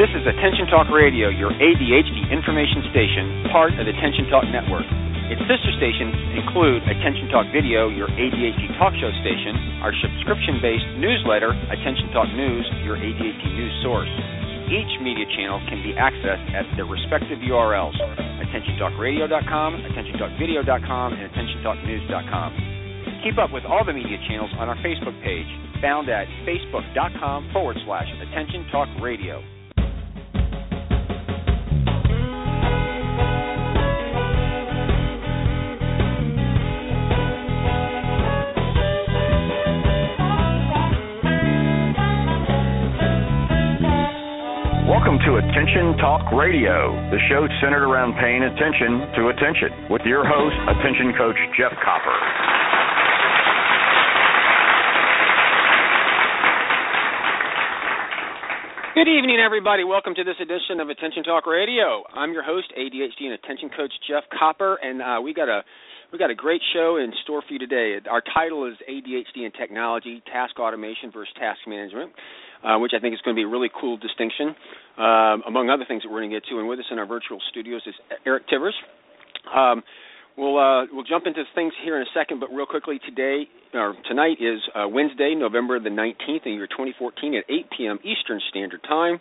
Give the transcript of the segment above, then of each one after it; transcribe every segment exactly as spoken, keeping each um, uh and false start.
This is Attention Talk Radio, your A D H D information station, part of the Attention Talk Network. Its sister stations include Attention Talk Video, your A D H D talk show station, our subscription-based newsletter, Attention Talk News, your A D H D news source. Each media channel can be accessed at their respective U R Ls, attention talk radio dot com, attention talk video dot com, and attention talk news dot com. Keep up with all the media channels on our Facebook page, found at facebook.com forward slash Attention Talk Radio. Welcome to Attention Talk Radio, the show centered around paying attention to attention, with your host, Attention Coach Jeff Copper. Good evening, everybody. Welcome to this edition of Attention Talk Radio. I'm your host, A D H D and Attention Coach Jeff Copper, and uh, we got a we got a great show in store for you today. Our title is A D H D and Technology: Task Automation versus Task Management, uh, which I think is going to be a really cool distinction, um, among other things that we're going to get to. And with us in our virtual studios is Eric Tivers. Um, We'll uh, we'll jump into things here in a second, but real quickly, today or tonight is uh, Wednesday, November the nineteenth, in the year twenty fourteen, at eight p.m. Eastern Standard Time.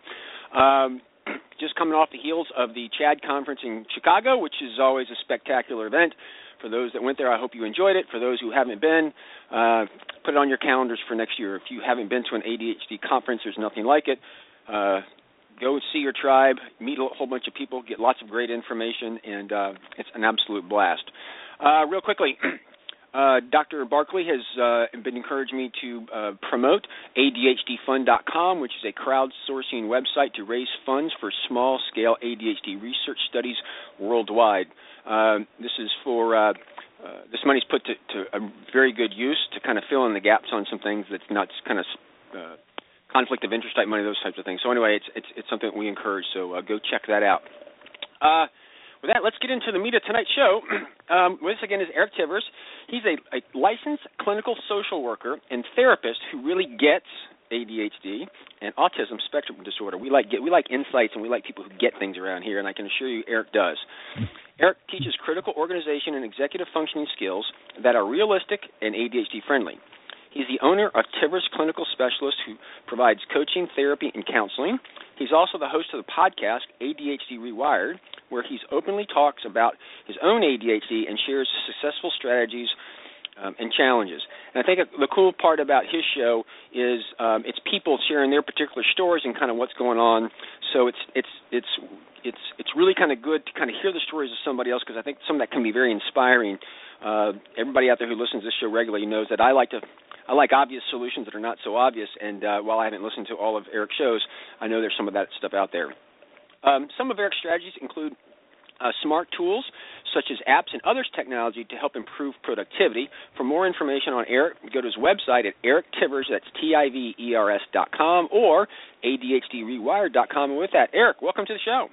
Um, just coming off the heels of the CHAD conference in Chicago, which is always a spectacular event. For those that went there, I hope you enjoyed it. For those who haven't been, uh, put it on your calendars for next year. If you haven't been to an A D H D conference, there's nothing like it. Uh, Go see your tribe, meet a whole bunch of people, get lots of great information, and uh, it's an absolute blast. Uh, real quickly, uh, Doctor Barkley has uh, been encouraging me to uh, promote A D H D fund dot com, which is a crowdsourcing website to raise funds for small-scale A D H D research studies worldwide. Uh, this is for uh, uh, this money's put to, to a very good use to kind of fill in the gaps on some things that's not kind of uh, conflict of interest type money, those types of things. So anyway, it's it's, it's something that we encourage, so uh, go check that out. Uh, with that, let's get into the meat of tonight's show. um, with us again is Eric Tivers. He's a, a licensed clinical social worker and therapist who really gets A D H D and autism spectrum disorder. We like get, we like insights, and we like people who get things around here, and I can assure you Eric does. Eric teaches critical organization and executive functioning skills that are realistic and A D H D friendly. He's the owner of Tivers Clinical Specialist, who provides coaching, therapy, and counseling. He's also the host of the podcast A D H D Rewired, where he openly talks about his own A D H D and shares successful strategies um, and challenges. And I think the cool part about his show is um, it's people sharing their particular stories and kind of what's going on. So it's it's it's it's it's really kind of good to kind of hear the stories of somebody else, because I think some of that can be very inspiring. Uh, everybody out there who listens to this show regularly knows that I like to. I like obvious solutions that are not so obvious, and uh, while I haven't listened to all of Eric's shows, I know there's some of that stuff out there. Um, some of Eric's strategies include uh, smart tools, such as apps and other technology to help improve productivity. For more information on Eric, go to his website at Eric Tivers, that's T I V E R S dot com, or A D H D Rewired dot com. And with that, Eric, welcome to the show.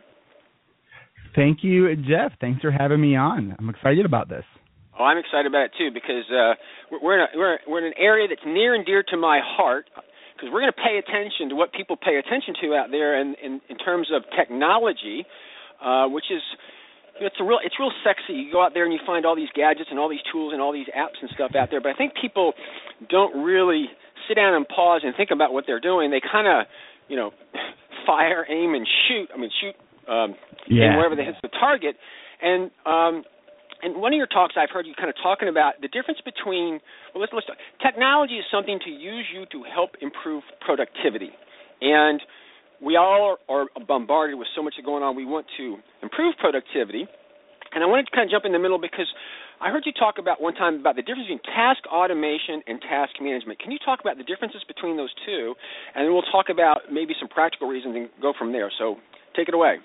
Thank you, Jeff. Thanks for having me on. I'm excited about this. Oh, I'm excited about it, too, because uh, we're, in a, we're, we're in an area that's near and dear to my heart, because we're going to pay attention to what people pay attention to out there in, in, in terms of technology, uh, which is it's a real it's real sexy. You go out there and you find all these gadgets and all these tools and all these apps and stuff out there, but I think people don't really sit down and pause and think about what they're doing. They kind of, you know, fire, aim, and shoot. I mean, shoot um, yeah. wherever they hit the target. And um, in one of your talks, I've heard you kind of talking about the difference between, well, let's, let's talk. Technology is something to use you to help improve productivity. And we all are bombarded with so much going on. We want to improve productivity. And I wanted to kind of jump in the middle, because I heard you talk about one time about the difference between task automation and task management. Can you talk about the differences between those two? And then we'll talk about maybe some practical reasons and go from there. So take it away.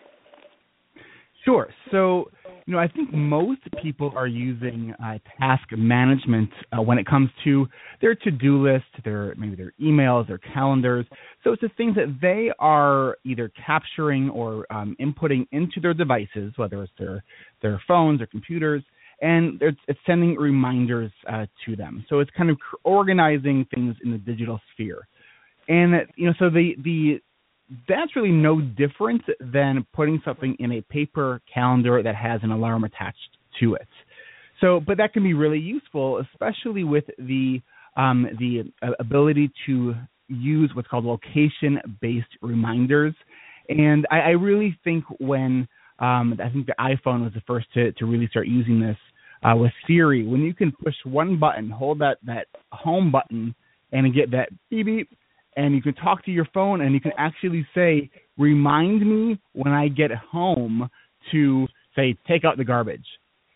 Sure. So, you know, I think most people are using uh, task management uh, when it comes to their to-do list, their maybe their emails, their calendars. So it's the things that they are either capturing or um, inputting into their devices, whether it's their their phones or computers, and it's, it's sending reminders uh, to them. So it's kind of organizing things in the digital sphere. And, you know, so the the that's really no different than putting something in a paper calendar that has an alarm attached to it. So, but that can be really useful, especially with the um, the ability to use what's called location-based reminders. And I, I really think when um, I think the iPhone was the first to, to really start using this uh, with Siri, when you can push one button, hold that, that home button, and get that beep beep, and you can talk to your phone, and you can actually say, remind me when I get home to, say, take out the garbage.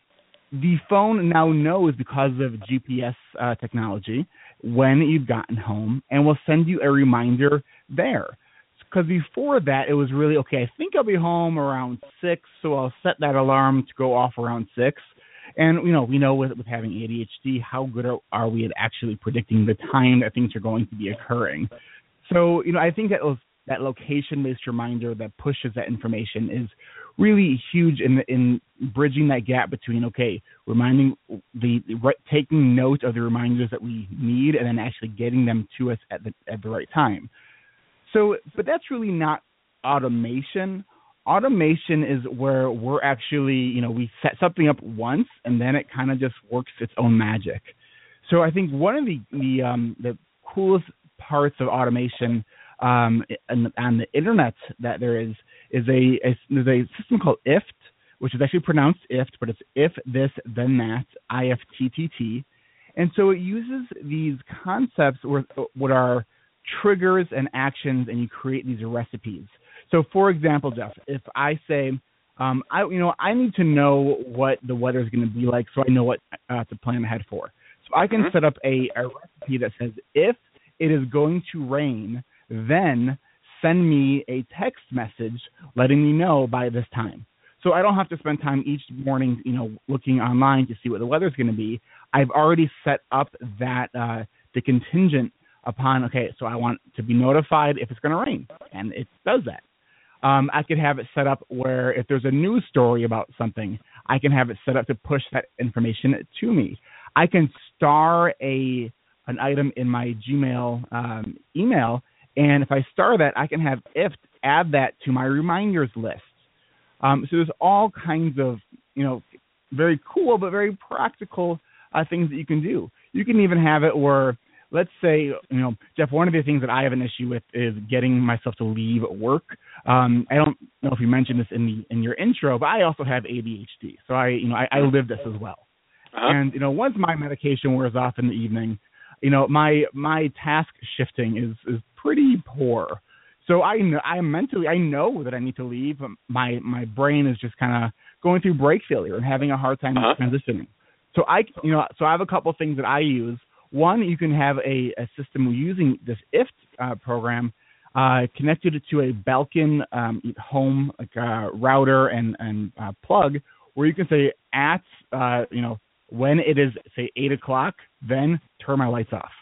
The phone now knows, because of G P S uh, technology, when you've gotten home, and will send you a reminder there. Because before that, it was really, okay, I think I'll be home around six, so I'll set that alarm to go off around six. And, you know, we know with, with having A D H D, how good are, are we at actually predicting the time that things are going to be occurring. So, you know, I think that was, that location-based reminder that pushes that information is really huge in in bridging that gap between, okay, reminding the, the taking note of the reminders that we need and then actually getting them to us at the at the right time. So, but that's really not automation. Automation is where we're actually, you know, we set something up once and then it kind of just works its own magic. So I think one of the the, um, the coolest parts of automation um, on, on the internet that there is is a, a there's a system called I F T, which is actually pronounced I F T, but it's if this then that, I F T T T, and so it uses these concepts where what are triggers and actions, and you create these recipes. So, for example, Jeff, if I say, um, I you know I need to know what the weather is going to be like, so I know what uh, to plan ahead for. So I can mm-hmm. set up a, a recipe that says, if it is going to rain, then send me a text message letting me know by this time. So I don't have to spend time each morning, you know, looking online to see what the weather is going to be. I've already set up that uh, the contingent upon, okay, so I want to be notified if it's going to rain, and it does that. Um, I could have it set up where if there's a news story about something, I can have it set up to push that information to me. I can star a an item in my Gmail um, email, and if I star that, I can have I F T add that to my reminders list. Um, so there's all kinds of, you know, very cool but very practical uh, things that you can do. You can even have it where, let's say, you know, Jeff, one of the things that I have an issue with is getting myself to leave work. Um, I don't know if you mentioned this in the in your intro, but I also have A D H D, so I, you know, I, I live this as well. Uh-huh. And you know, once my medication wears off in the evening, you know, my my task shifting is is pretty poor. So I I mentally I know that I need to leave. My my brain is just kind of going through brake failure and having a hard time uh-huh. transitioning. So I you know so I have a couple of things that I use. One, you can have a, a system using this I F T uh, program uh, connected to a Belkin um, home like, uh, router and, and uh, plug, where you can say at, uh, you know, when it is, say, eight o'clock, then turn my lights off,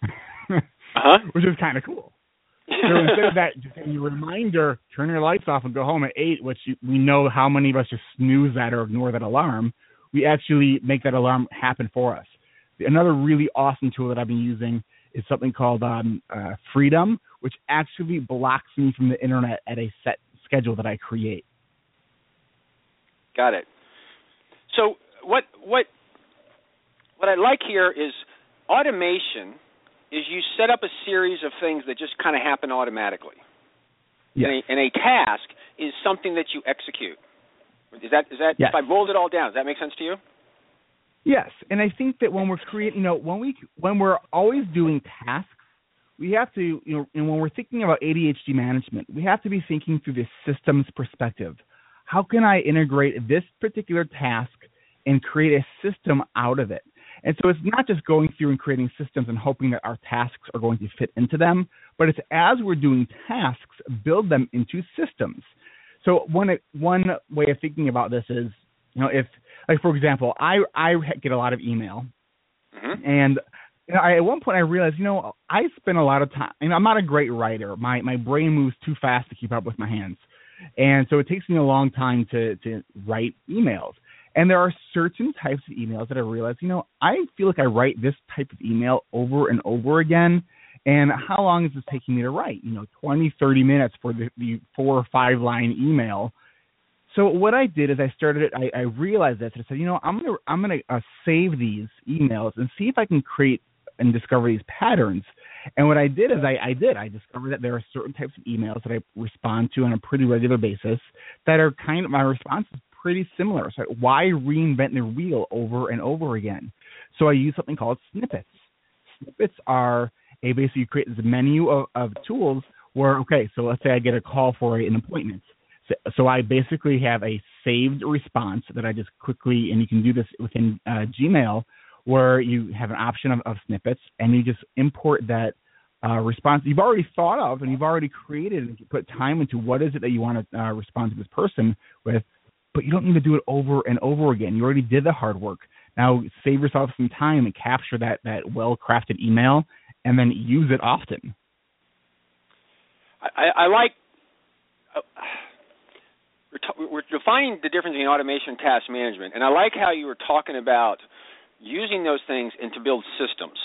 uh-huh. which is kind of cool. So instead of that, just a reminder, turn your lights off and go home at eight, which you, we know how many of us just snooze that or ignore that alarm, we actually make that alarm happen for us. Another really awesome tool that I've been using is something called um, uh, Freedom, which actually blocks me from the internet at a set schedule that I create. Got it. So what what what I like here is automation is you set up a series of things that just kind of happen automatically. Yes. And, a, and a task is something that you execute. Is that is that yes. If I rolled it all down, does that make sense to you? Yes, and I think that when we're creating, you know, when we when we're always doing tasks, we have to, you know, and when we're thinking about A D H D management, we have to be thinking through this systems perspective. How can I integrate this particular task and create a system out of it? And so it's not just going through and creating systems and hoping that our tasks are going to fit into them, but it's as we're doing tasks, build them into systems. So one one way of thinking about this is, you know, if, like, for example, I, I get a lot of email, mm-hmm. and you know, I, at one point I realized, you know, I spend a lot of time, and I'm not a great writer. My my brain moves too fast to keep up with my hands, and so it takes me a long time to, to write emails. And there are certain types of emails that I realize, you know, I feel like I write this type of email over and over again, And how long is this taking me to write? You know, twenty, thirty minutes for the, the four or five line email. So what I did is I started it. I, I realized this. I said, you know, I'm gonna I'm gonna uh, save these emails and see if I can create and discover these patterns. And what I did is I, I did. I discovered that there are certain types of emails that I respond to on a pretty regular basis that are kind of, my response is pretty similar. So why reinvent the wheel over and over again? So I use something called snippets. Snippets are a basically you create this menu of, of tools where, okay, so let's say I get a call for an appointment. So, so I basically have a saved response that I just quickly, and you can do this within uh, Gmail, where you have an option of, of snippets, and you just import that uh, response you've already thought of and you've already created, and you put time into what is it that you want to uh, respond to this person with, but you don't need to do it over and over again. You already did the hard work. Now save yourself some time and capture that, that well-crafted email and then use it often. I, I like uh, we're, t- we're defining the difference between automation and task management, and I like how you were talking about using those things and to build systems.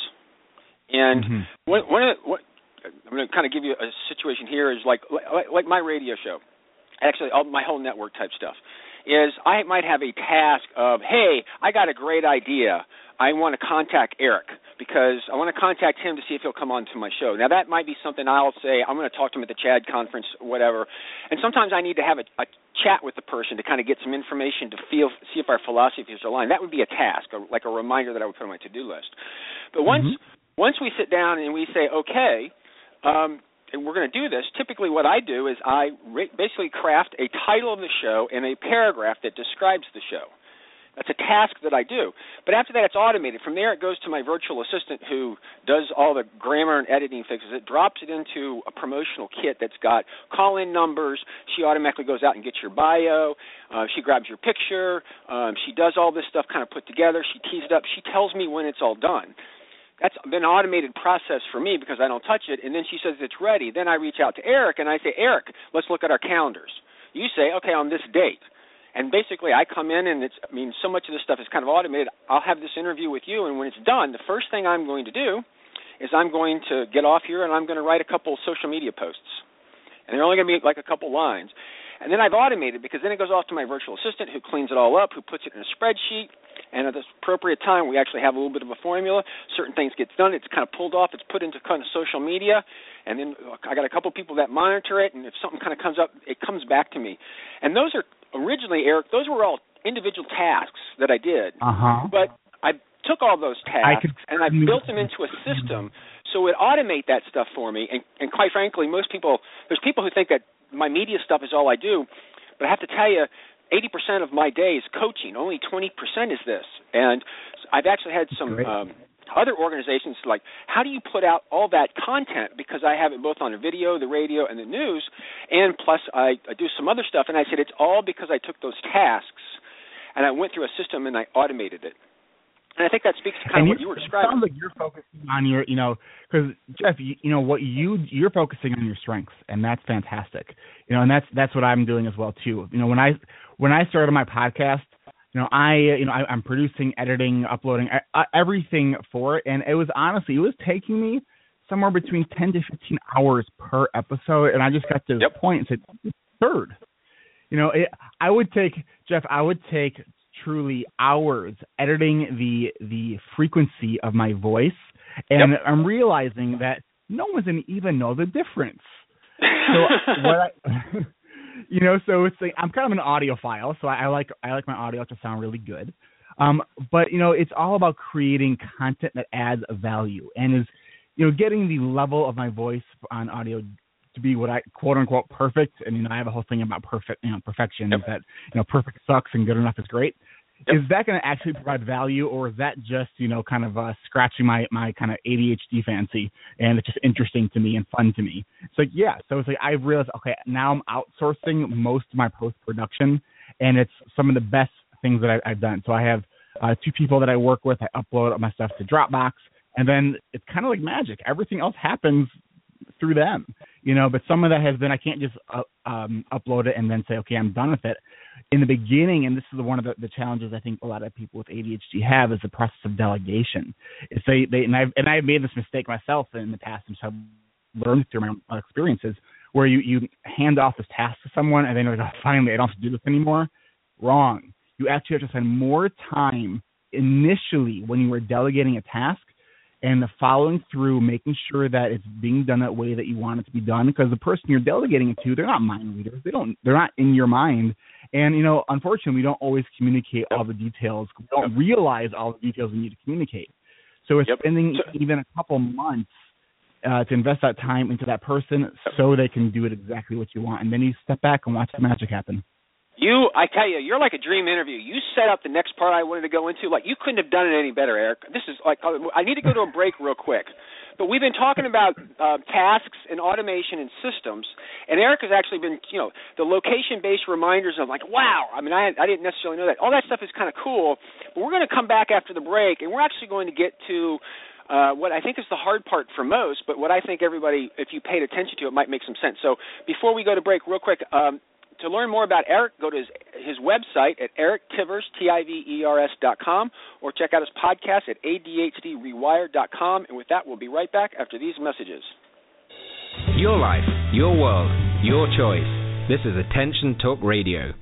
And mm-hmm. one, one of the, what, I'm going to kind of give you a situation here is like like, like my radio show, actually all, my whole network type stuff, is I might have a task of, hey, I got a great idea. I want to contact Eric because I want to contact him to see if he'll come on to my show. Now, that might be something I'll say, I'm going to talk to him at the CHAD conference, whatever. And sometimes I need to have a, a chat with the person to kind of get some information to feel, see if our philosophies are aligned. That would be a task, a, like a reminder that I would put on my to-do list. But once mm-hmm. once we sit down and we say, okay, um, and we're going to do this, typically what I do is I re- basically craft a title of the show and a paragraph that describes the show. That's a task that I do. But after that, it's automated. From there, it goes to my virtual assistant who does all the grammar and editing fixes. It drops it into a promotional kit that's got call-in numbers. She automatically goes out and gets your bio. Uh, she grabs your picture. Um, she does all this stuff kind of put together. She tees it up. She tells me when it's all done. That's been an automated process for me because I don't touch it. And then she says it's ready. Then I reach out to Eric, and I say, Eric, let's look at our calendars. You say, okay, on this date. And basically, I come in, and it's, I mean, so much of this stuff is kind of automated. I'll have this interview with you, and when it's done, the first thing I'm going to do is I'm going to get off here, and I'm going to write a couple social media posts. And they're only going to be like a couple lines. And then I've automated because then it goes off to my virtual assistant who cleans it all up, who puts it in a spreadsheet. And at this appropriate time, we actually have a little bit of a formula. Certain things get done. It's kind of pulled off. It's put into kind of social media. And then I got a couple people that monitor it. And if something kind of comes up, it comes back to me. And those are originally, Eric, those were all individual tasks that I did. Uh-huh. But I took all those tasks I and I built them into a system so it would automate that stuff for me. And, and quite frankly, most people, there's people who think that my media stuff is all I do. But I have to tell you, eighty percent of my day is coaching. Only twenty percent is this. And I've actually had some um, other organizations like, how do you put out all that content? Because I have it both on the video, the radio, and the news. And plus I, I do some other stuff. And I said it's all because I took those tasks and I went through a system and I automated it. And I think that speaks to kind and of what you were describing. It sounds like you're focusing on your, you know, because Jeff, you, you know what you you're focusing on your strengths, and that's fantastic. You know, and that's that's what I'm doing as well too. You know, when I when I started my podcast, you know, I you know I, I'm producing, editing, uploading, uh, everything for it, and it was honestly it was taking me somewhere between ten to fifteen hours per episode, and I just got to yep. the point and said, third. You know, it, I would take Jeff. I would take. truly hours editing the the frequency of my voice, and yep. I'm realizing that no one doesn't even know the difference. So what I, you know, so it's like I'm kind of an audiophile, so I, I like I like my audio to sound really good. Um, but you know, it's all about creating content that adds value and is, you know, getting the level of my voice on audio to be what I quote unquote perfect. And you know, I have a whole thing about perfect, you know, perfection yep. is that, you know, perfect sucks and good enough is great. Yep. Is that going to actually provide value, or is that just, you know, kind of uh, scratching my, my kind of A D H D fancy, and it's just interesting to me and fun to me? It's like, yeah. So it's like I realized, okay, now I'm outsourcing most of my post production, and it's some of the best things that I, I've done. So I have uh, two people that I work with. I upload my stuff to Dropbox, and then it's kind of like magic. Everything else happens through them. you know, but some of that has been I can't just uh, um, upload it and then say, okay, I'm done with it. In the beginning, and this is one of the, the challenges I think a lot of people with A D H D have, is the process of delegation. It's they, they and I've and I've made this mistake myself in the past, and so I've learned through my experiences, where you, you hand off this task to someone and then you're like, oh, finally, I don't have to do this anymore. Wrong. You actually have to spend more time initially when you are delegating a task and the following through, making sure that it's being done that way that you want it to be done, because the person you're delegating it to, they're not mind readers. They don't, they're not in your mind. And, you know, unfortunately, we don't always communicate all the details. We don't realize all the details we need to communicate. So it's yep. spending even a couple months uh, to invest that time into that person so they can do it exactly what you want. And then you step back and watch the magic happen. You, I tell you, you're like a dream interview. You set up the next part I wanted to go into. Like, you couldn't have done it any better, Eric. This is like, I need to go to a break real quick. But we've been talking about uh, tasks and automation and systems, and Eric has actually been, you know, the location-based reminders of like, wow. I mean, I, I didn't necessarily know that. All that stuff is kind of cool. But we're going to come back after the break, and we're actually going to get to uh, what I think is the hard part for most, but what I think everybody, if you paid attention to it, might make some sense. So before we go to break, real quick, um, to learn more about Eric, go to his, his website at eric tivers, T I V E R S dot com, or check out his podcast at A D H D rewired dot com. And with that, we'll be right back after these messages. Your life, your world, your choice. This is Attention Talk Radio.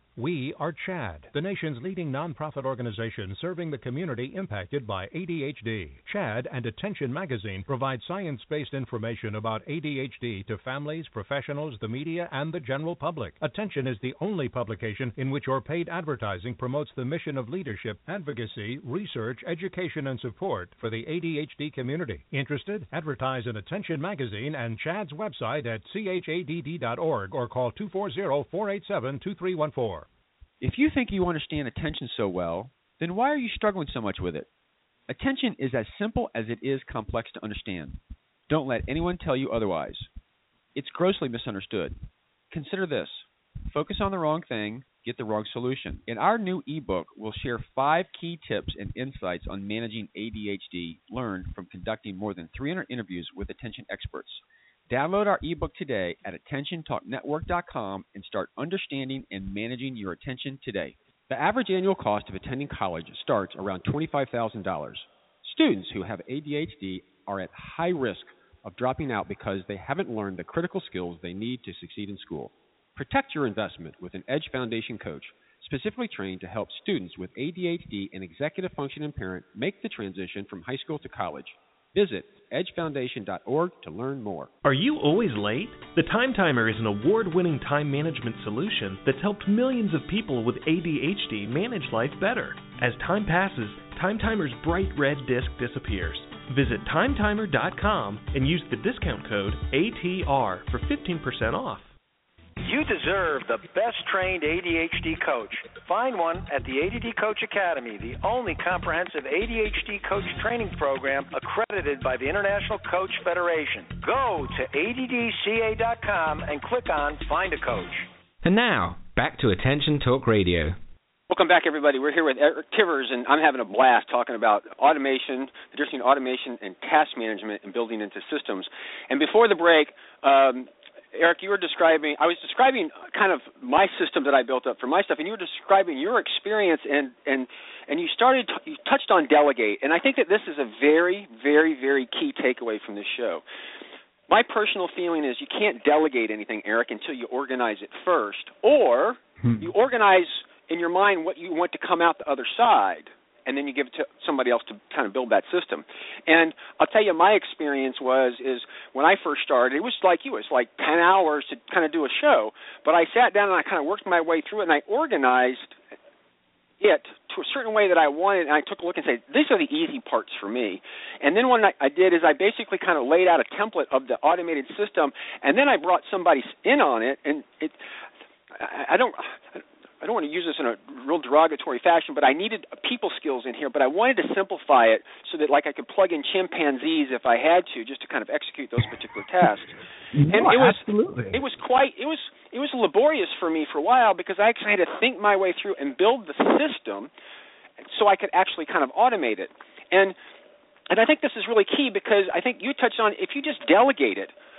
We are CHADD, the nation's leading nonprofit organization serving the community impacted by A D H D. CHADD and Attention Magazine provide science-based information about A D H D to families, professionals, the media, and the general public. Attention is the only publication in which your paid advertising promotes the mission of leadership, advocacy, research, education, and support for the A D H D community. Interested? Advertise in Attention Magazine and CHADD's website at C H A D D dot org or call two four zero, four eight seven, two three one four. If you think you understand attention so well, then why are you struggling so much with it? Attention is as simple as it is complex to understand. Don't let anyone tell you otherwise. It's grossly misunderstood. Consider this. Focus on the wrong thing, get the wrong solution. In our new ebook, we'll share five key tips and insights on managing A D H D learned from conducting more than three hundred interviews with attention experts. Download our ebook today at attention talk network dot com and start understanding and managing your attention today. The average annual cost of attending college starts around twenty-five thousand dollars. Students who have A D H D are at high risk of dropping out because they haven't learned the critical skills they need to succeed in school. Protect your investment with an Edge Foundation coach, specifically trained to help students with A D H D and executive function impairment make the transition from high school to college. Visit edge foundation dot org to learn more. Are you always late? The Time Timer is an award-winning time management solution that's helped millions of people with A D H D manage life better. As time passes, Time Timer's bright red disc disappears. Visit time timer dot com and use the discount code A T R for fifteen percent off. You deserve the best-trained A D H D coach. Find one at the A D D Coach Academy, the only comprehensive A D H D coach training program accredited by the International Coach Federation. Go to A D D C A dot com and click on Find a Coach. And now, back to Attention Talk Radio. Welcome back, everybody. We're here with Eric Tivers, and I'm having a blast talking about automation, the difference between automation and task management and building into systems. And before the break, um, Eric, you were describing, I was describing kind of my system that I built up for my stuff, and you were describing your experience, and, and, and you started, you touched on delegate, and I think that this is a very, very, very key takeaway from this show. My personal feeling is you can't delegate anything, Eric, until you organize it first, or hmm. you organize in your mind what you want to come out the other side, and then you give it to somebody else to kind of build that system. And I'll tell you, my experience was, is when I first started, it was like you, it was like ten hours to kind of do a show. But I sat down and I kind of worked my way through it, and I organized it to a certain way that I wanted, and I took a look and said, these are the easy parts for me. And then what I did is I basically kind of laid out a template of the automated system, and then I brought somebody in on it, and it, I, I don't... I don't want to use this in a real derogatory fashion, but I needed people skills in here, but I wanted to simplify it so that, like, I could plug in chimpanzees if I had to, just to kind of execute those particular tasks. No, and it was, absolutely. It was quite, it was, it was laborious for me for a while because I actually had to think my way through and build the system so I could actually kind of automate it. And, and I think this is really key because I think you touched on, if you just delegate it,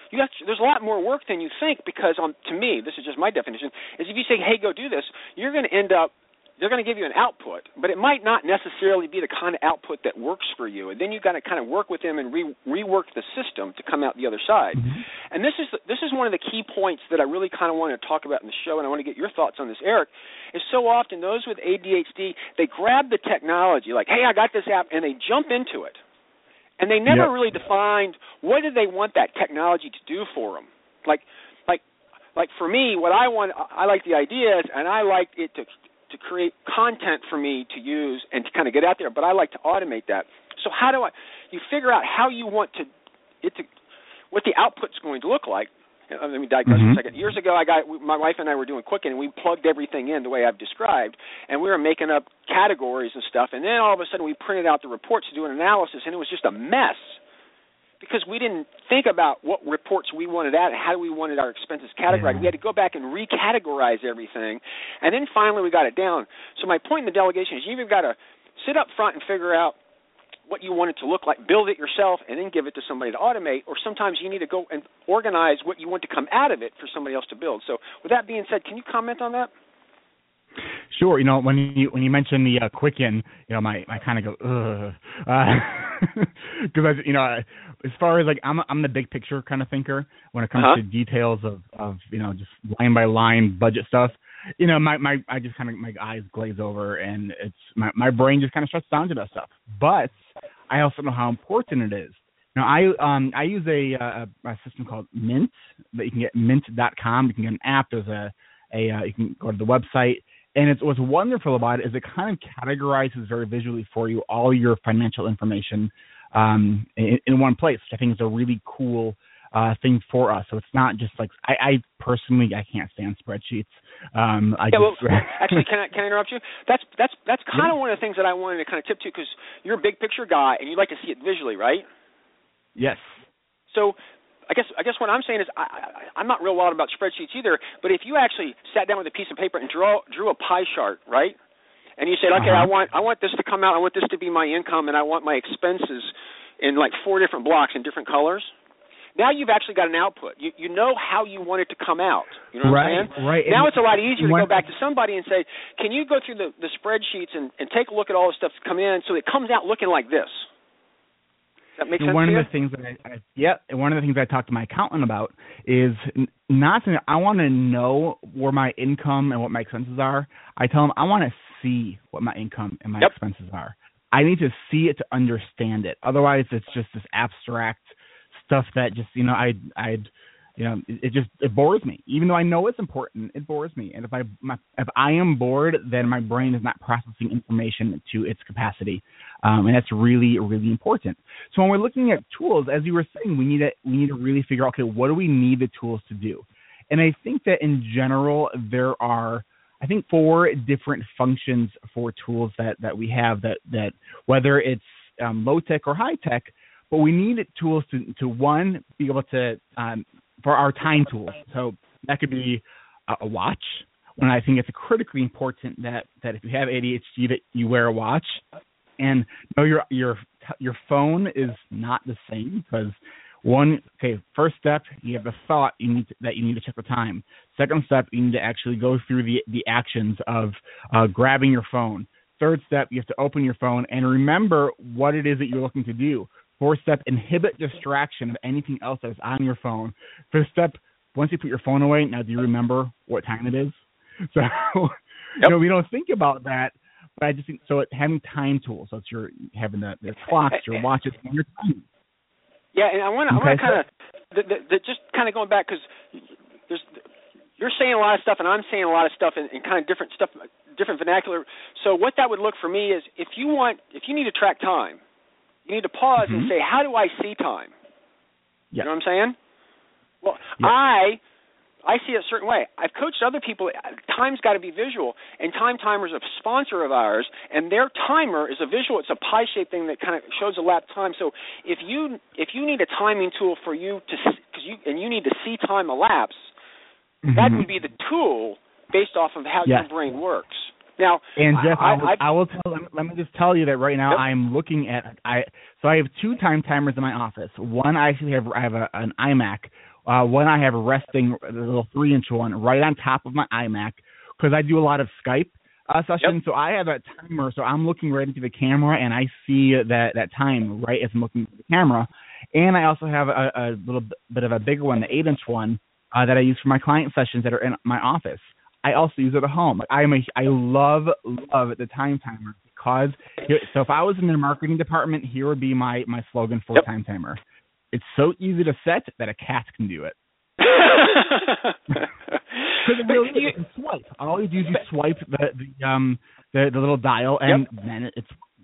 you have to, there's a lot more work than you think because, um, to me, this is just my definition, is if you say, hey, go do this, you're going to end up, they're going to give you an output, but it might not necessarily be the kind of output that works for you. And then you've got to kind of work with them and re- rework the system to come out the other side. Mm-hmm. And this is this is one of the key points that I really kind of want to talk about in the show, and I want to get your thoughts on this, Eric, is so often those with A D H D, they grab the technology, like, hey, I got this app, and they jump into it. And they never yep. really defined what did they want that technology to do for them. Like, like, like for me, what I want, I like the ideas, and I like it to to create content for me to use and to kind of get out there, but I like to automate that. So how do I, you figure out how you want to, it to, what the output's going to look like. Let me digress mm-hmm. for a second. Years ago, I got, my wife and I were doing Quicken, and we plugged everything in the way I've described, and we were making up categories and stuff, and then all of a sudden we printed out the reports to do an analysis, and it was just a mess. Because we didn't think about what reports we wanted out and how we wanted our expenses categorized. Yeah. We had to go back and recategorize everything, and then finally we got it down. So my point in the delegation is you've either got to sit up front and figure out what you want it to look like, build it yourself, and then give it to somebody to automate, or sometimes you need to go and organize what you want to come out of it for somebody else to build. So with that being said, can you comment on that? Sure. You know, when you when you mention the uh, Quicken, you know, my, my kind of go, ugh, because uh, you know, as far as like I'm I'm the big picture kind of thinker when it comes uh-huh. to details of, of you know just line by line budget stuff. You know, my, my I just kind of my eyes glaze over and it's my my brain just kind of shuts down to that stuff. But I also know how important it is. Now I um I use a, a, a system called Mint that you can get mint dot com. You can get an app. There's a a uh, you can go to the website. And it's, what's wonderful about it is it kind of categorizes very visually for you all your financial information um, in, in one place, which I think is a really cool uh, thing for us. So it's not just like I, I personally I can't stand spreadsheets. Um, I yeah, just, well, actually, can I can I interrupt you? That's that's that's kind yeah. of one of the things that I wanted to kind of tip to because you're a big picture guy and you like to see it visually, right? Yes. So. I guess I guess what I'm saying is I, I, I'm not real wild about spreadsheets either, but if you actually sat down with a piece of paper and draw, drew a pie chart, right, and you said, okay, uh-huh. I want I want this to come out, I want this to be my income, and I want my expenses in like four different blocks in different colors, now you've actually got an output. You you know how you want it to come out. You know what right, I'm saying? Right. Now and it's a lot easier to go back to somebody and say, can you go through the, the spreadsheets and, and take a look at all the stuff that's come in so it comes out looking like this? That makes sense one to of you? the things that I, I yeah, one of the things I talk to my accountant about is not to, I want to know where my income and what my expenses are. I tell them I want to see what my income and my yep. expenses are. I need to see it to understand it. Otherwise, it's just this abstract stuff that just you know I I'd you know it, it just it bores me. Even though I know it's important, it bores me. And if I my, if I am bored, then my brain is not processing information to its capacity. Um, and that's really, really important. So when we're looking at tools, as you were saying, we need to we need to really figure out, okay, what do we need the tools to do? And I think that in general, there are, I think, four different functions for tools that, that we have that, that whether it's um, low tech or high tech, but we need tools to, to one, be able to, um, for our time tools. So that could be a, a watch. When I think it's critically important that, that if you have A D H D that you wear a watch. And know your your your phone is not the same because one okay first step you have the thought you need to, that you need to check the time. Second step you need to actually go through the the actions of uh, grabbing your phone. Third step you have to open your phone and remember what it is that you're looking to do. Fourth step inhibit distraction of anything else that is on your phone. Fifth step once you put your phone away, now do you remember what time it is? So yep. you know we don't think about that. But I just think so. Having time tools, so it's your having the, the clocks, your watches, and your time. Yeah, and I want to okay, kind of so, the, the, the, just kind of going back because there's you're saying a lot of stuff, and I'm saying a lot of stuff, and, and kind of different stuff, different vernacular. So what that would look for me is if you want, if you need to track time, you need to pause mm-hmm. and say, how do I see time? Yeah. You know what I'm saying? Well, yeah. I. I see it a certain way. I've coached other people. Time's got to be visual, and Time Timer is a sponsor of ours, and their timer is a visual. It's a pie-shaped thing that kind of shows a lap time. So if you if you need a timing tool for you to because you and you need to see time elapse, mm-hmm. that would be the tool based off of how yes. your brain works. Now, and Jeff, I, I, will, I, I will tell. Let me just tell you that right now yep. I'm looking at. I so I have two time timers in my office. One I actually have. I have a, an iMac. uh, one I have resting, the little three-inch one, right on top of my iMac, because I do a lot of Skype uh, sessions. Yep. So I have a timer, so I'm looking right into the camera, and I see that, that time right as I'm looking at the camera. And I also have a, a little bit of a bigger one, the eight-inch one, uh, that I use for my client sessions that are in my office. I also use it at home. I am a, I love, love the time timer because, so if I was in the marketing department, here would be my, my slogan for yep. time timer. It's so easy to set that a cat can do it. Because it really is. You swipe. All you do is you swipe the, the, um, the, the little dial, and yep. then it's...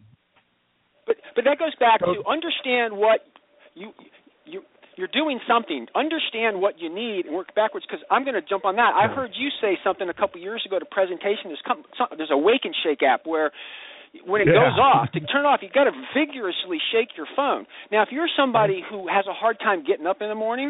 But, but that goes back so, to understand what you... you You're doing something. Understand what you need and work backwards, because I'm going to jump on that. I heard you say something a couple years ago at a presentation. There's, come, some, there's a Wake and Shake app where when it yeah. goes off, to turn it off, you've got to vigorously shake your phone. Now, if you're somebody who has a hard time getting up in the morning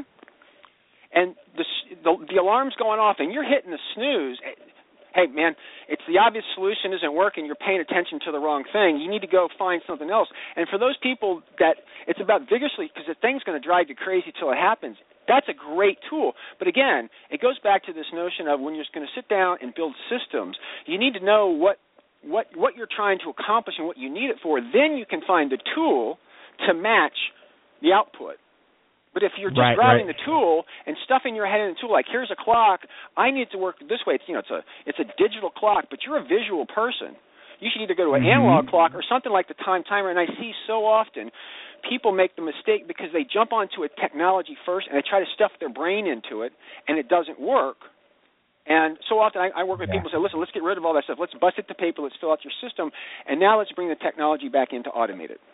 and the, the, the alarm's going off and you're hitting the snooze, hey, man, it's the obvious solution isn't working. You're paying attention to the wrong thing. You need to go find something else. And for those people that it's about vigorously, because the thing's going to drive you crazy till it happens, that's a great tool. But again, it goes back to this notion of when you're going to sit down and build systems, you need to know what, what, what you're trying to accomplish and what you need it for. Then you can find the tool to match the output. But if you're just right, grabbing right. the tool and stuffing your head in the tool, like here's a clock, I need to work this way. It's you know it's a it's a digital clock, but you're a visual person. You should either go to an mm-hmm. analog clock or something like the time timer. And I see so often people make the mistake because they jump onto a technology first and they try to stuff their brain into it, and it doesn't work. And so often I, I work with yeah. people who say, listen, let's get rid of all that stuff. Let's bust it to paper. Let's fill out your system. And now let's bring the technology back in to automate it.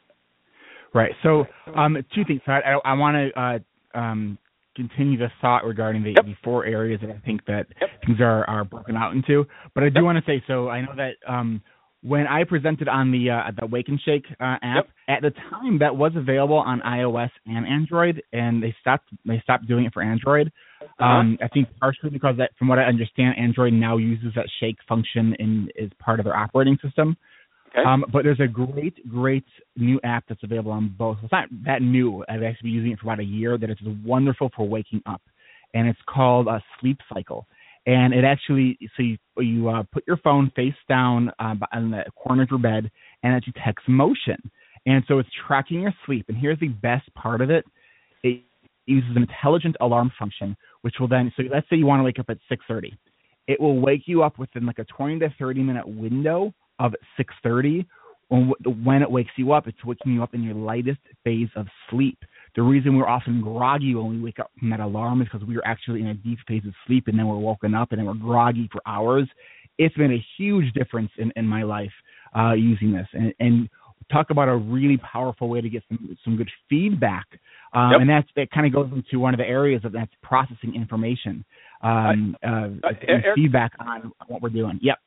Right. So um, two things. I, I, I want to uh, um, continue the thought regarding the, yep. the four areas that I think that yep. things are, are broken out into. But I do yep. want to say, so I know that um, when I presented on the uh, the Wake and Shake uh, app, yep. at the time that was available on iOS and Android, and they stopped they stopped doing it for Android. Uh-huh. Um, I think partially because that, from what I understand, Android now uses that shake function in as part of their operating system. Okay. Um, but there's a great, great new app that's available on both. It's not that new. I've actually been using it for about a year. That it's wonderful for waking up, and it's called uh, Sleep Cycle. And it actually, so you, you uh, put your phone face down uh, on the corner of your bed, and it detects motion. And so it's tracking your sleep. And here's the best part of it. It uses an intelligent alarm function, which will then, so let's say you want to wake up at six thirty. It will wake you up within like a twenty to thirty minute window of six thirty. When it wakes you up, it's waking you up in your lightest phase of sleep. The reason we're often groggy when we wake up from that alarm is because we are actually in a deep phase of sleep, and then we're woken up and then we're groggy for hours. It's been a huge difference in, in my life uh, using this. And, and talk about a really powerful way to get some, some good feedback. Um, yep. And that's, that kind of goes into one of the areas of that's processing information, um, uh, uh, uh, feedback on what we're doing. Yep.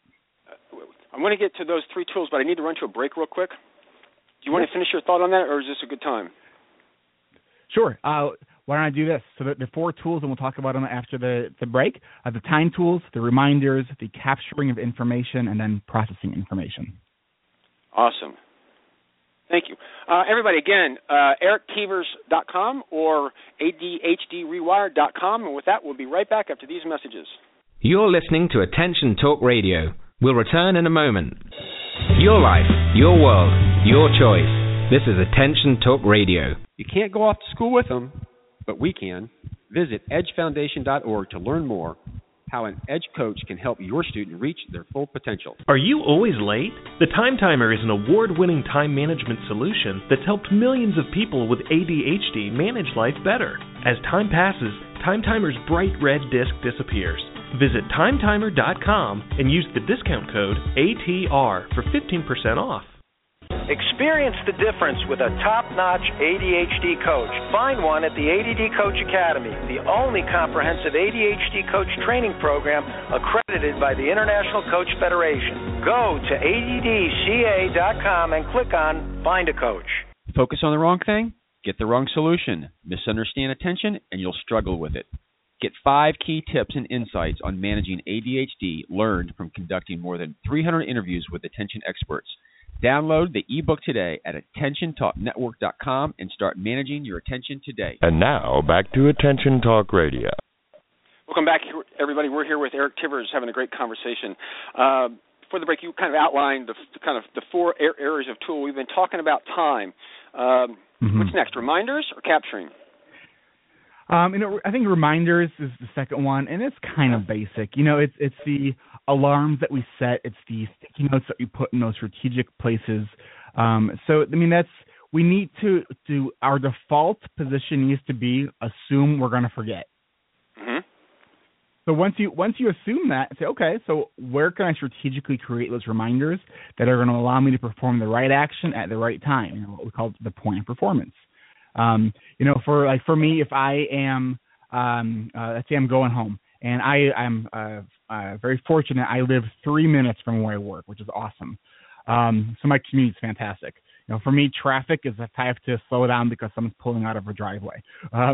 I'm going to get to those three tools, but I need to run to a break real quick. Do you want to finish your thought on that, or is this a good time? Sure. Uh, why don't I do this? So the, the four tools, and we'll talk about them after the, the break, are the time tools, the reminders, the capturing of information, and then processing information. Awesome. Thank you. Uh, everybody, again, uh, eric keevers dot com or A D H D rewired dot com, and with that, we'll be right back after these messages. You're listening to Attention Talk Radio. We'll return in a moment. Your life, your world, your choice. This is Attention Talk Radio. You can't go off to school with them, but we can. Visit edge foundation dot org to learn more how an Edge coach can help your student reach their full potential. Are you always late? The Time Timer is an award-winning time management solution that's helped millions of people with A D H D manage life better. As time passes, Time Timer's bright red disc disappears. Visit time timer dot com and use the discount code A T R for fifteen percent off. Experience the difference with a top-notch A D H D coach. Find one at the A D D Coach Academy, the only comprehensive A D H D coach training program accredited by the International Coach Federation. Go to A D D C A dot com and click on Find a Coach. Focus on the wrong thing? Get the wrong solution. Misunderstand attention, and you'll struggle with it. Get five key tips and insights on managing A D H D learned from conducting more than three hundred interviews with attention experts. Download the ebook today at attention talk network dot com and start managing your attention today. And now, back to Attention Talk Radio. Welcome back, everybody. We're here with Eric Tivers having a great conversation. Uh, before the break, you kind of outlined the, the kind of the four areas of tool. We've been talking about time. Um, mm-hmm. What's next, reminders or capturing? Um, you know, I think reminders is the second one, and it's kind of basic. You know, it's it's the alarms that we set. It's the sticky notes that we put in those strategic places. Um, so, I mean, that's we need to do our default position needs to be assume we're going to forget. Mm-hmm. So once you once you assume that, say, okay, so where can I strategically create those reminders that are going to allow me to perform the right action at the right time? You know, what we call the point of performance. Um, you know, for like for me, if I am, um, uh, let's say I'm going home, and I I'm uh, uh, very fortunate. I live three minutes from where I work, which is awesome. Um, so my commute is fantastic. You know, for me, traffic is if I have to slow down because someone's pulling out of a driveway. Um,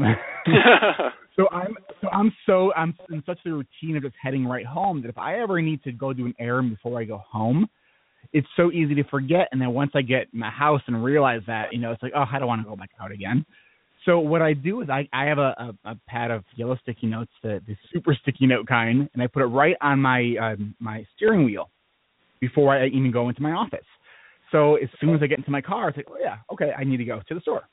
so I'm so I'm so I'm in such a routine of just heading right home that if I ever need to go do an errand before I go home, it's so easy to forget. And then once I get in my house and realize that, you know, it's like, oh, I don't want to go back out again. So what I do is I, I have a, a, a pad of yellow sticky notes, the, the super sticky note kind, and I put it right on my um, my steering wheel before I even go into my office. So as soon as I get into my car, it's like, oh, yeah, okay, I need to go to the store.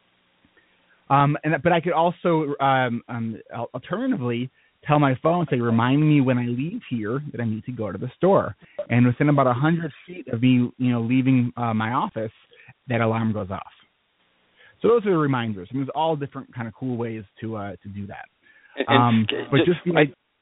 Um, and But I could also um, um, alternatively tell my phone, say, remind me when I leave here that I need to go to the store. And within about one hundred feet of me, you know, leaving uh, my office, that alarm goes off. So those are the reminders. I mean, there's all different kind of cool ways to uh, to do that. And, and um, but just, just, I,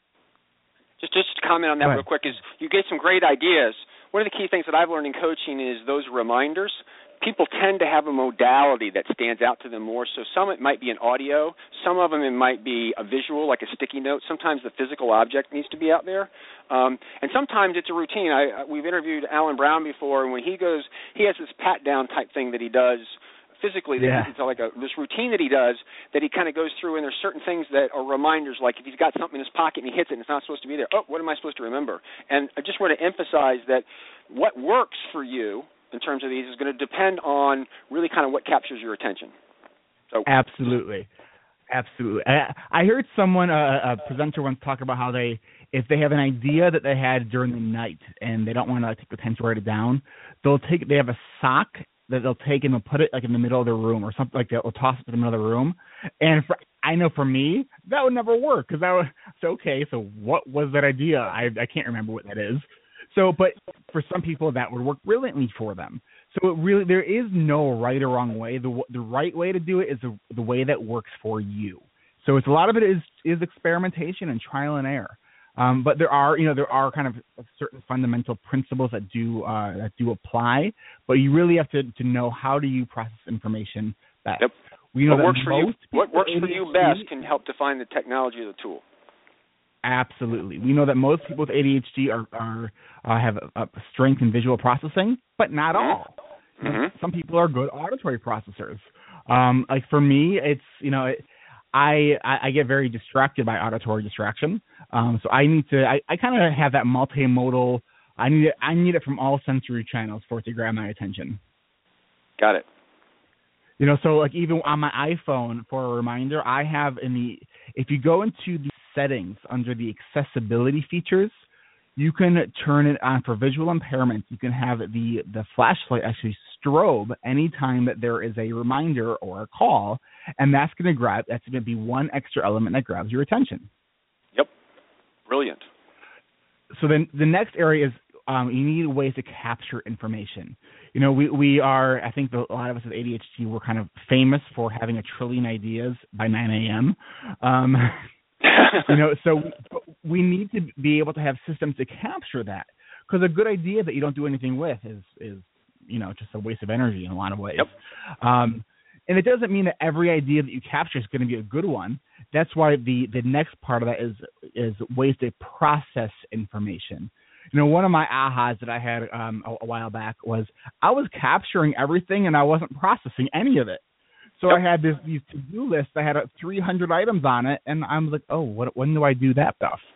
just just to comment on that real quick is you gave some great ideas. One of the key things that I've learned in coaching is those reminders. People tend to have a modality that stands out to them more. So some it might be an audio. Some of them it might be a visual, like a sticky note. Sometimes the physical object needs to be out there. Um, and sometimes it's a routine. I, we've interviewed Alan Brown before, and when he goes, he has this pat-down type thing that he does physically. Yeah. It's like a, this routine that he does that he kind of goes through, and there's certain things that are reminders, like if he's got something in his pocket and he hits it and it's not supposed to be there, oh, what am I supposed to remember? And I just want to emphasize that what works for you in terms of these is going to depend on really kind of what captures your attention. So Absolutely. Absolutely. I, I heard someone, uh, a presenter once talk about how they, if they have an idea that they had during the night and they don't want to like, take the time to write it down, they'll take, they have a sock that they'll take and they'll put it like in the middle of the room or something like that. They'll toss it in the middle of the room. And for, I know for me, that would never work because I would say, okay, so what was that idea? I, I can't remember what that is. So, but for some people, that would work brilliantly for them. So it really, there is no right or wrong way. The the right way to do it is the, the way that works for you. So it's a lot of it is is experimentation and trial and error. Um, but there are, you know, there are kind of certain fundamental principles that do uh, that do apply. But you really have to, to know how do you process information best. Yep. We know what works for you, what works A D H D, for you best can help define the technology of the tool. Absolutely. We know that most people with A D H D are, are uh, have a, a strength in visual processing, but not all. Mm-hmm. Some people are good auditory processors. Um, like for me, it's, you know, it, I, I I get very distracted by auditory distraction. Um, so I need to, I, I kind of have that multimodal, I need it, I need it from all sensory channels for it to grab my attention. Got it. You know, so like even on my iPhone for a reminder, I have in the, if you go into the settings under the accessibility features, you can turn it on for visual impairment. You can have the, the flashlight actually strobe anytime that there is a reminder or a call, and that's going to grab, that's going to be one extra element that grabs your attention. Yep. Brilliant. So then the next area is um, you need ways to capture information. You know, we, we are, I think the, a lot of us with A D H D, we're kind of famous for having a trillion ideas by nine a.m. Um, you know, so we need to be able to have systems to capture that, because a good idea that you don't do anything with is, is you know, just a waste of energy in a lot of ways. Yep. Um, and it doesn't mean that every idea that you capture is going to be a good one. That's why the, the next part of that is is ways to process information. You know, one of my ahas that I had um, a, a while back was I was capturing everything and I wasn't processing any of it. So yep. I had this these to-do lists. I had uh, three hundred items on it, and I was like, oh, what, when do I do that stuff?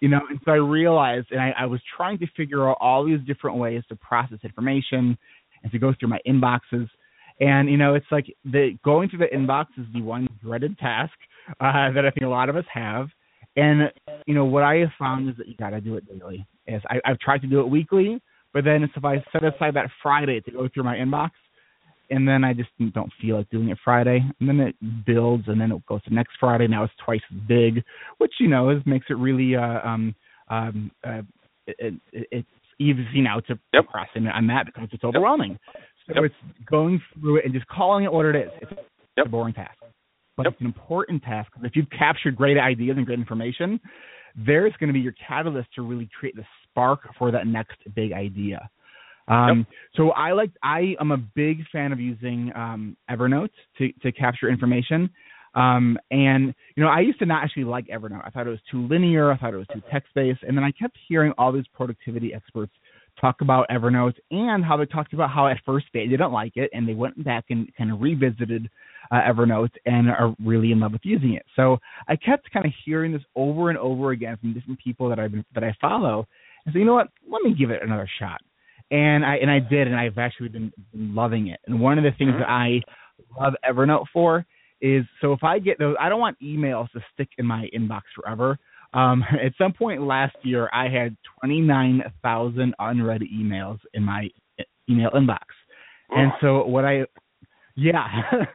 You know, and so I realized, and I, I was trying to figure out all these different ways to process information and to go through my inboxes. And, you know, it's like the going through the inbox is the one dreaded task uh, that I think a lot of us have. And, you know, what I have found is that you got to do it daily. Is I, I've tried to do it weekly, but then if I set aside that Friday to go through my inbox, and then I just don't feel like doing it Friday, and then it builds, and then it goes to next Friday. Now it's twice as big, which, you know, is, makes it really uh, um, um, uh, it, it, it's easy now to yep. procrastinate on that because it's overwhelming. So yep. it's going through it and just calling it what it is. It's yep. a boring task, but yep. it's an important task. Because if you've captured great ideas and great information, there's going to be your catalyst to really create the spark for that next big idea. Um, yep. So I like I am a big fan of using um, Evernote to, to capture information. Um, and, you know, I used to not actually like Evernote. I thought it was too linear. I thought it was too text-based. And then I kept hearing all these productivity experts talk about Evernote and how they talked about how at first they didn't like it, and they went back and kind of revisited uh, Evernote and are really in love with using it. So I kept kind of hearing this over and over again from different people that I've been, that I follow. And so, you know what, let me give it another shot. And I and I did, and I've actually been, been loving it. And one of the things that I love Evernote for is, so if I get those, I don't want emails to stick in my inbox forever. Um, at some point last year, I had twenty-nine thousand unread emails in my email inbox. And so what I, yeah.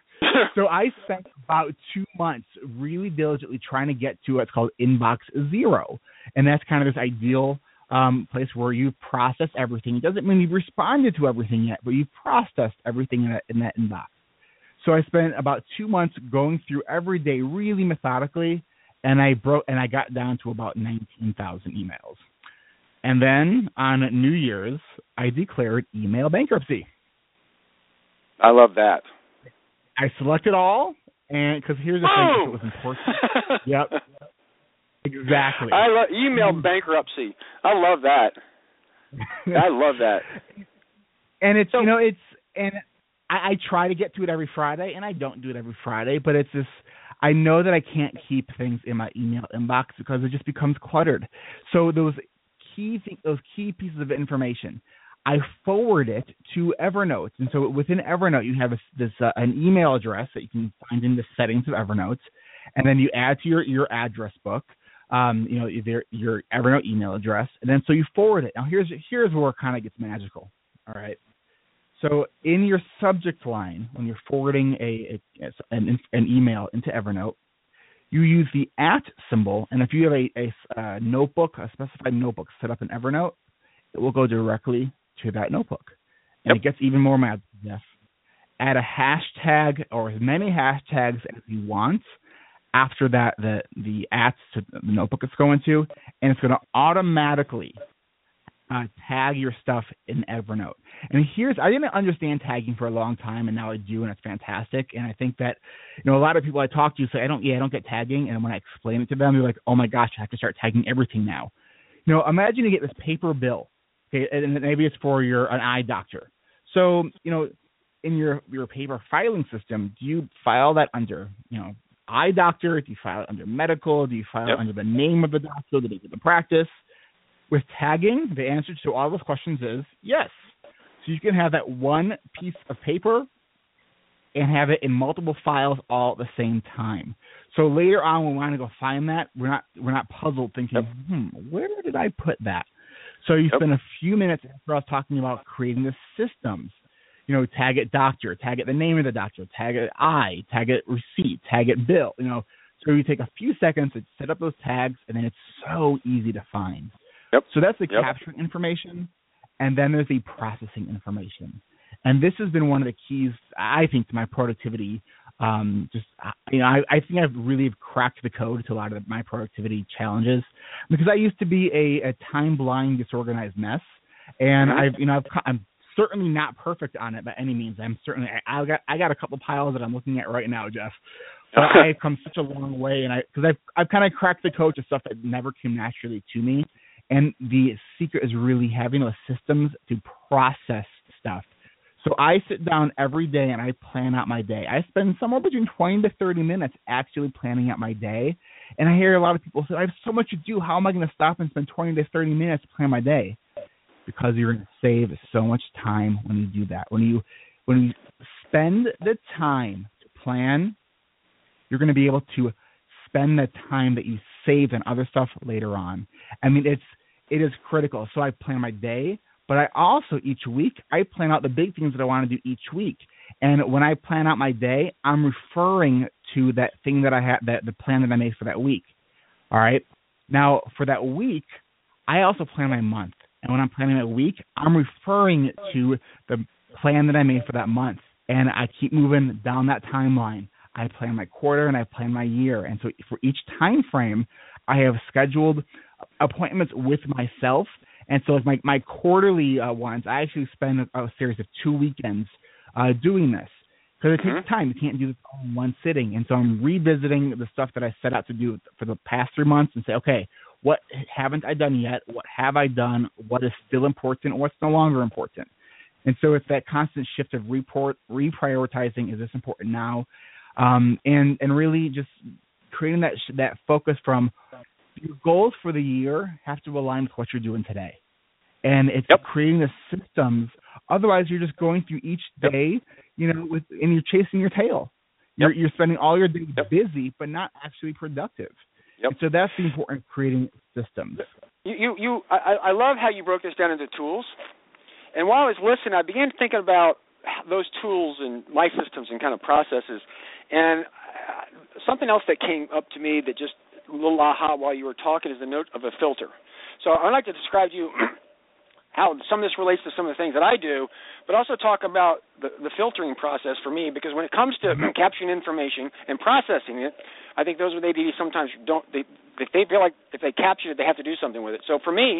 So I spent about two months really diligently trying to get to what's called inbox zero. And that's kind of this ideal Um, place where you process everything. It doesn't mean you've responded to everything yet, but you've processed everything in that, in that inbox. So I spent about two months going through every day really methodically, and I broke and I got down to about nineteen thousand emails. And then on New Year's, I declared email bankruptcy. I love that. I selected all, and because here's the thing, if it was important. Yep. Exactly. I love email bankruptcy. I love that. I love that. And it's so, you know it's and I, I try to get to it every Friday, and I don't do it every Friday, but it's this. I know that I can't keep things in my email inbox because it just becomes cluttered. So those key th- those key pieces of information, I forward it to Evernote, and so within Evernote you have a, this uh, an email address that you can find in the settings of Evernote, and then you add to your your address book. Um, you know, either your Evernote email address, and then so you forward it. Now, here's here's where it kind of gets magical. All right. So in your subject line, when you're forwarding a, a an, an email into Evernote, you use the at symbol, and if you have a, a, a notebook, a specified notebook set up in Evernote, it will go directly to that notebook. And yep. It gets even more magical. Yes. Add a hashtag or as many hashtags as you want after that, the the at to the notebook it's going to, and it's going to automatically uh, tag your stuff in Evernote. And here's, I didn't understand tagging for a long time, and now I do, and it's fantastic. And I think that, you know, a lot of people I talk to say, I don't, yeah, I don't get tagging, and when I explain it to them, they're like, oh my gosh, I have to start tagging everything now. You know, imagine you get this paper bill, okay, and maybe it's for your an eye doctor. So, you know, in your your paper filing system, do you file that under, you know, eye doctor? Do you file it under medical? Do you file yep. it under the name of the doctor, the date of the practice? With tagging, the answer to all those questions is yes. So you can have that one piece of paper and have it in multiple files all at the same time. So later on, when we want to go find that, we're not we're not puzzled thinking, yep. hmm, where did I put that? So you yep. spend a few minutes after I was talking about creating the systems. You know, tag it doctor, tag it the name of the doctor, tag it I, tag it receipt, tag it bill. You know, so you take a few seconds to set up those tags, and then it's so easy to find. Yep. So that's the yep. capturing information, and then there's the processing information. And this has been one of the keys, I think, to my productivity. Um, just you know, I, I think I've really cracked the code to a lot of my productivity challenges because I used to be a, a time-blind, disorganized mess, and mm-hmm. I've you know I've, I'm certainly not perfect on it by any means. I'm certainly I, I got I got a couple piles that I'm looking at right now, Jeff. But I've come such a long way, and I because I've I've kind of cracked the code to stuff that never came naturally to me. And the secret is really having those systems to process stuff. So I sit down every day and I plan out my day. I spend somewhere between twenty to thirty minutes actually planning out my day. And I hear a lot of people say, I have so much to do. How am I going to stop and spend twenty to thirty minutes to plan my day? Because you're going to save so much time when you do that. When you when you spend the time to plan, you're going to be able to spend the time that you saved on other stuff later on. I mean, it's it is critical. So I plan my day, but I also each week I plan out the big things that I want to do each week. And when I plan out my day, I'm referring to that thing that I had, that the plan that I made for that week. All right. Now for that week, I also plan my month. And when I'm planning my week, I'm referring to the plan that I made for that month. And I keep moving down that timeline. I plan my quarter and I plan my year. And so for each time frame, I have scheduled appointments with myself. And so my, my quarterly uh, ones, I actually spend a, a series of two weekends uh, doing this. Because it takes mm-hmm. time. You can't do this all in one sitting. And so I'm revisiting the stuff that I set out to do for the past three months and say, okay, what haven't I done yet? What have I done? What is still important? What's no longer important? And so it's that constant shift of report, reprioritizing, is this important now? Um, and, and really just creating that that focus from your goals for the year have to align with what you're doing today. And it's yep. creating the systems. Otherwise, you're just going through each day, yep. you know, with and you're chasing your tail. You're, yep. you're spending all your day yep. busy, but not actually productive. Yep. And so that's the important creating systems. You, you, you I, I love how you broke this down into tools. And while I was listening, I began thinking about those tools and life systems and kind of processes. And something else that came up to me that just a little aha while you were talking is the note of a filter. So I'd like to describe to you how some of this relates to some of the things that I do, but also talk about the, the filtering process for me, because when it comes to capturing information and processing it, I think those with A D D sometimes don't, they, if they feel like if they capture it, they have to do something with it. So for me,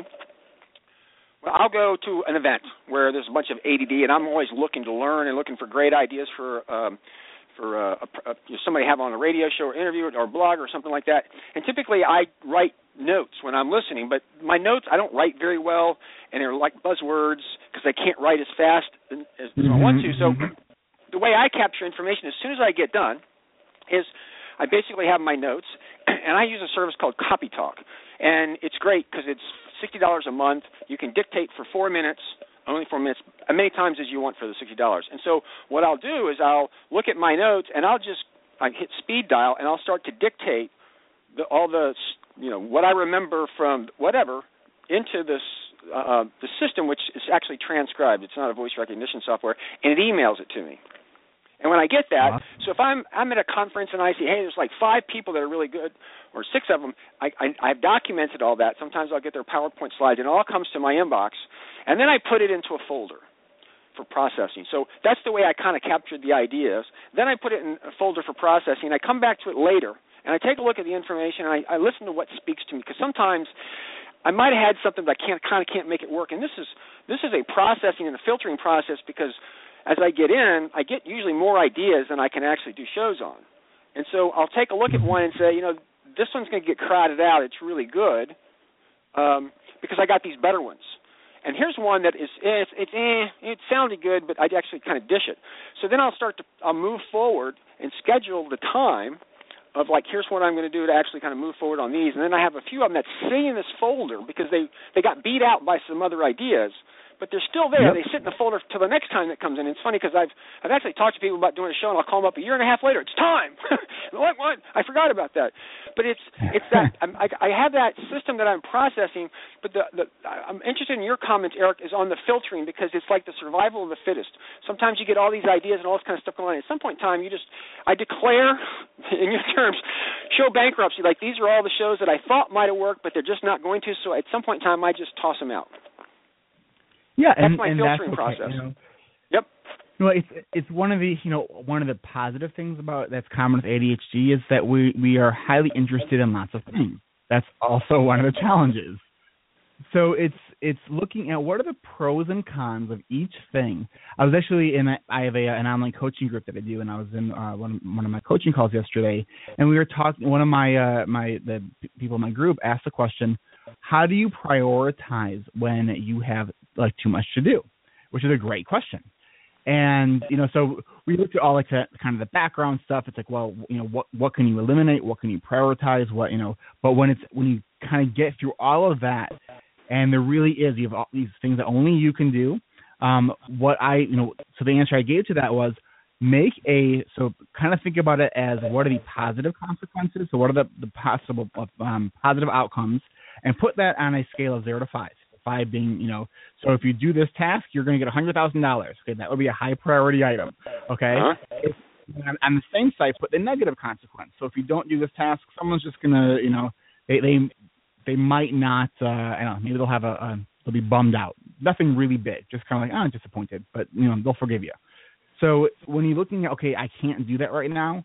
well, I'll go to an event where there's a bunch of A D D, and I'm always looking to learn and looking for great ideas for um, for uh, a, a, you know, somebody to have on a radio show or interview or blog or something like that. And typically I write notes when I'm listening, but my notes I don't write very well, and they're like buzzwords because I can't write as fast as, as mm-hmm. I want to. So the way I capture information as soon as I get done is I basically have my notes, and I use a service called CopyTalk. And it's great because it's sixty dollars a month. You can dictate for four minutes, only four minutes, as many times as you want for the sixty dollars. And so what I'll do is I'll look at my notes, and I'll just I hit speed dial, and I'll start to dictate the, all the, you know, what I remember from whatever into this uh, the system, which is actually transcribed. It's not a voice recognition software, and it emails it to me. And when I get that, uh-huh. so if I'm I'm at a conference and I see, hey, there's like five people that are really good, or six of them, I, I, I've documented all that. Sometimes I'll get their PowerPoint slides, and it all comes to my inbox. And then I put it into a folder for processing. So that's the way I kind of captured the ideas. Then I put it in a folder for processing. I come back to it later, and I take a look at the information, and I, I listen to what speaks to me, because sometimes I might have had something that I can't, kind of can't make it work. And this is this is a processing and a filtering process, because as I get in, I get usually more ideas than I can actually do shows on. And so I'll take a look at one and say, you know, this one's going to get crowded out. It's really good um, because I got these better ones. And here's one that is, it's, it's eh, it sounded good, but I'd actually kind of dish it. So then I'll start to I'll move forward and schedule the time of, like, here's what I'm going to do to actually kind of move forward on these. And then I have a few of them that stay in this folder because they, they got beat out by some other ideas. But they're still there. Yep. They sit in the folder till the next time that comes in. It's funny because I've I've actually talked to people about doing a show, and I'll call them up a year and a half later. It's time. what? What? I forgot about that. But it's it's that I'm, I, I have that system that I'm processing. But the, the I'm interested in your comments, Eric, is on the filtering, because it's like the survival of the fittest. Sometimes you get all these ideas and all this kind of stuff going on. At some point in time, you just I declare, in your terms, show bankruptcy. Like, these are all the shows that I thought might have worked, but they're just not going to. So at some point in time, I just toss them out. Yeah, that's and, my and filtering that's okay, process. You know? Yep. You know, it's it's one of the you know one of the positive things about that's common with A D H D is that we we are highly interested in lots of things. That's also one of the challenges. So it's it's looking at what are the pros and cons of each thing. I was actually in a, I have a, an online coaching group that I do, and I was in uh, one one of my coaching calls yesterday, and we were talking. One of my uh, my the people in my group asked the question, how do you prioritize when you have like too much to do? Which is a great question. And, you know, so we looked at all like that kind of the background stuff. It's like, well, you know, what what can you eliminate? What can you prioritize? What, you know, but when it's when you kind of get through all of that, and there really is, you have all these things that only you can do. Um, what I, you know, so the answer I gave to that was make a, so kind of think about it as what are the positive consequences? So what are the, the possible um, positive outcomes? And put that on a scale of zero to five. Five being, you know, so if you do this task, you're going to get one hundred thousand dollars. Okay, that would be a high priority item. Okay, uh-huh. if, on, on the same side, put the negative consequence. So if you don't do this task, someone's just going to, you know, they they they might not, uh, I don't know, maybe they'll have a, a, they'll be bummed out. Nothing really big, just kind of like, oh, I'm disappointed, but you know, they'll forgive you. So when you're looking at, okay, I can't do that right now.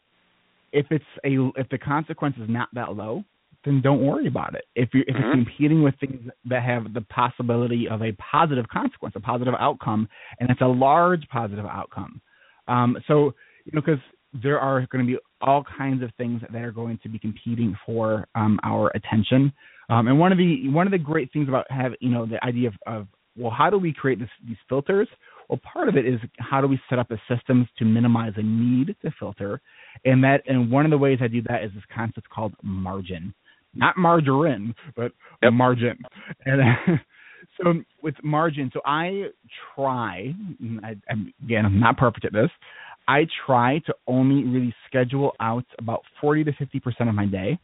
If it's a, if the consequence is not that low, then don't worry about it. If you if mm-hmm. it's competing with things that have the possibility of a positive consequence, a positive outcome, and it's a large positive outcome. Um, so, you know, because there are going to be all kinds of things that are going to be competing for um, our attention. Um, and one of the one of the great things about have you know the idea of, of well, how do we create this, these filters? Well, part of it is how do we set up the systems to minimize the need to filter, and that and one of the ways I do that is this concept called margin. Not margarine, but yep. margin. And uh, so with margin, so I try, I, I'm, again, I'm not perfect at this, I try to only really schedule out about forty to fifty percent of my day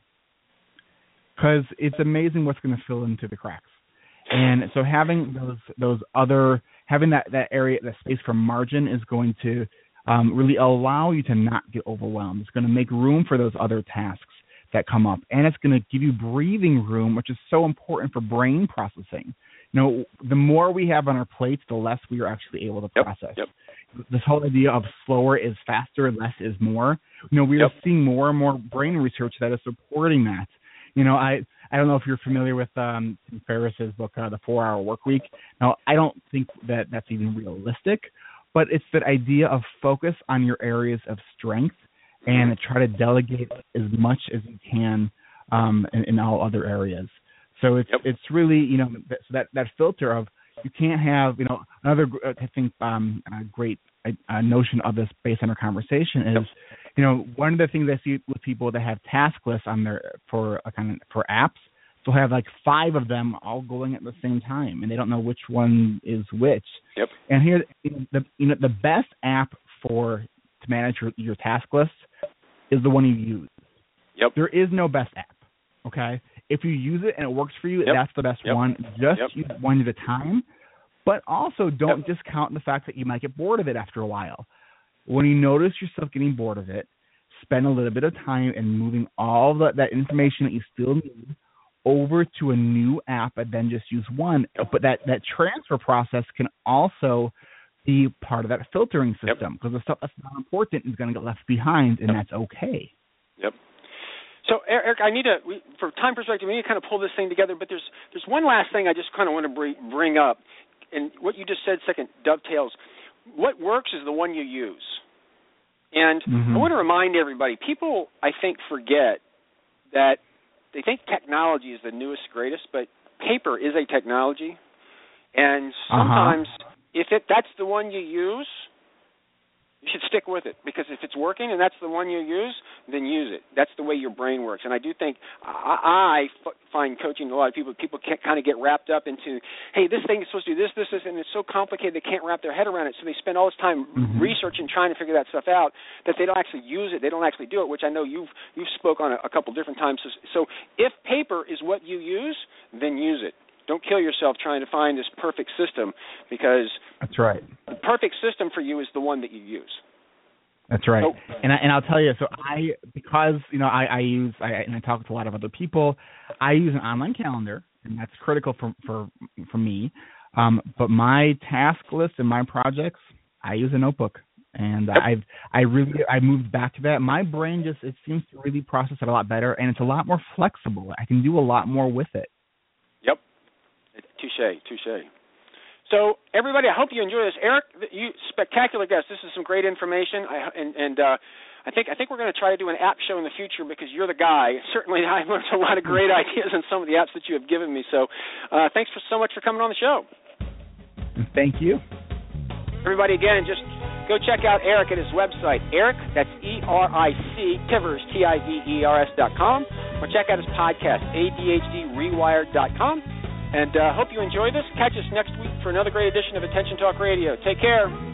because it's amazing what's going to fill into the cracks. And so having those those other, having that, that area, that space for margin is going to um, really allow you to not get overwhelmed. It's going to make room for those other tasks that come up, and it's going to give you breathing room, which is so important for brain processing. You know, the more we have on our plates, the less we are actually able to yep. process. Yep. This whole idea of slower is faster, less is more. You know, we yep. are seeing more and more brain research that is supporting that. You know, I I don't know if you're familiar with um, Tim Ferriss's book, uh, The four-Hour Workweek. Now, I don't think that that's even realistic, but it's that idea of focus on your areas of strength and try to delegate as much as you can um, in, in all other areas. So it's yep. it's really, you know, that, so that, that filter of you can't have, you know, another, I think, um, a great uh, notion of this based on our conversation is, yep. you know, one of the things I see with people that have task lists on their, for a kind of, for apps, they'll have like five of them all going at the same time, and they don't know which one is which. Yep. And here, the, you know, the best app for to manage your, your task list is the one you use. Yep. There is no best app, okay? If you use it and it works for you, yep. that's the best yep. one. Just yep. use one at a time. But also don't yep. discount the fact that you might get bored of it after a while. When you notice yourself getting bored of it, spend a little bit of time in moving all that, that information that you still need over to a new app and then just use one. But that, that transfer process can also be part of that filtering system because yep. the stuff that's not important is going to get left behind, and yep. that's okay. Yep. So, Eric, I need to, we, for time perspective, we need to kind of pull this thing together, but there's there's one last thing I just kind of want to bring, bring up, and what you just said second dovetails. What works is the one you use. And mm-hmm. I want to remind everybody, people, I think, forget that they think technology is the newest, greatest, but paper is a technology, and sometimes uh-huh. if it that's the one you use, you should stick with it, because if it's working and that's the one you use, then use it. That's the way your brain works. And I do think I, I f- find coaching a lot of people, people can't kind of get wrapped up into, hey, this thing is supposed to do this, this, this, and it's so complicated they can't wrap their head around it, so they spend all this time mm-hmm. researching, trying to figure that stuff out, that they don't actually use it, they don't actually do it, which I know you've you've spoke on a, a couple different times. So, so if paper is what you use, then use it. Don't kill yourself trying to find this perfect system, because that's right. The perfect system for you is the one that you use. That's right. So, and I, and I'll tell you, so I, because, you know, I, I use, I, and I talk to a lot of other people, I use an online calendar, and that's critical for, for, for me. Um, but my task list and my projects, I use a notebook. And yep. I've, I really, I moved back to that. My brain just, it seems to really process it a lot better, and it's a lot more flexible. I can do a lot more with it. Yep. Touche, touche. So, everybody, I hope you enjoy this. Eric, you spectacular guest. This is some great information, I, and, and uh, I think I think we're going to try to do an app show in the future, because you're the guy. Certainly, I learned a lot of great ideas in some of the apps that you have given me. So, uh, thanks for so much for coming on the show. Thank you. Everybody, again, just go check out Eric at his website, Eric, that's E R I C, Tivers, T I V E R S dot com, or check out his podcast, A D H D rewired dot com. And uh, hope you enjoy this. Catch us next week for another great edition of Attention Talk Radio. Take care.